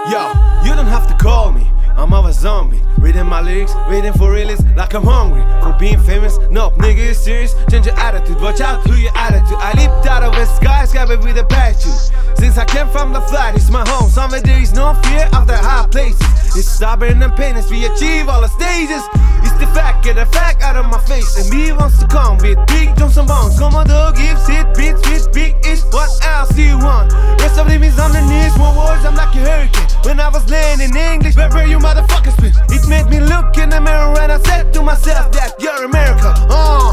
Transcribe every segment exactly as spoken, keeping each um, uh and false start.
Yo, you don't have to call me, I'm of a zombie. Reading my lyrics, waiting for realists like I'm hungry for being famous. No, nigga, it's serious. Change your attitude, watch out to your attitude. I leaped out of a skyscraper with a parachute. Since I came from the flat, it's my home. Somewhere there is no fear of the high places. It's stubborn and painless, we achieve all the stages. It's the fact, get the fact out of my face. And me wants to come with big Johnson Bones. Come on, dog, gives it, beats with big ish. What else do you want? Rest of them is underneath, more words, I'm like a hurricane. When I was laying in English, where you motherfuckers been? It made me look in the mirror and I said to myself that you're America. Uh.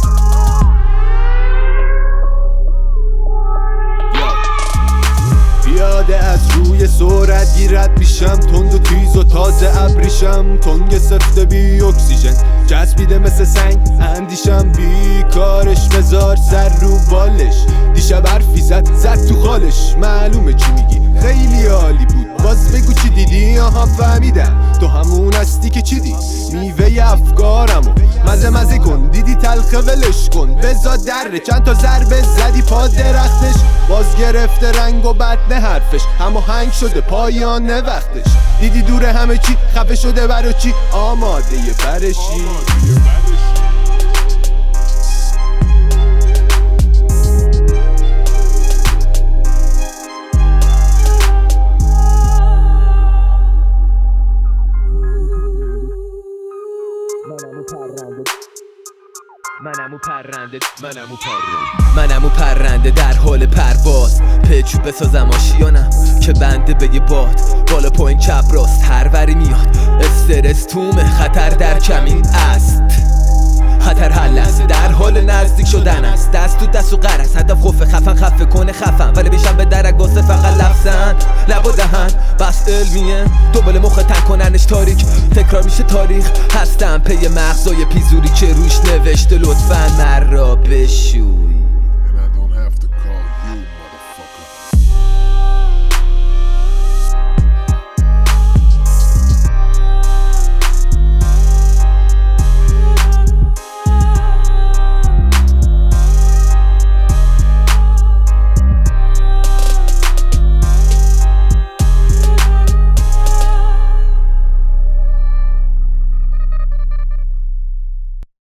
پیاده از روی سرعت گیرد میشم، تند و تیز و تازه ابریشم، تنگ سفته بی اکسیژن چسبیده مثل سنگ اندیشم، بیکارش بذار سر رو بالش. دیشب حرفی زد زد تو خالش، معلومه چی میگی خیلی عالی بود، باز بگو چی دیدی؟ آها فهمیدم تو همون هستی که چیدی میوه افکارمو مزه مزه کن، دیدی تلخه ولش کن، بزا دره چند تا ضربه زدی پا درختش، باز گرفته رنگ و بدنه حرفش، اما هنگ شده پایان وقتش، دیدی دور همه چی خفه شده برا چی آماده برشی. منمو پرنده منمو پرنده منمو پرنده در حال پرواز، پیچو بسازم آشیانم که بنده به یه باد، بالا پایین چپ راست هر وری میاد، استرس تومه خطر در کمین است، خطر هر لحظه در حال نزدیک شدن است، دست تو دست و قرص هدف خوفه خفن خفه کنه خفن، ولی بیشم به درک واسه فقط لفظن لب و دهن بس علمیه، دوباره مخ تن کننش تاریک تکرار میشه تاریخ، هستم پی مغزای پیزوری که روش نوشته لطفاً مرا بش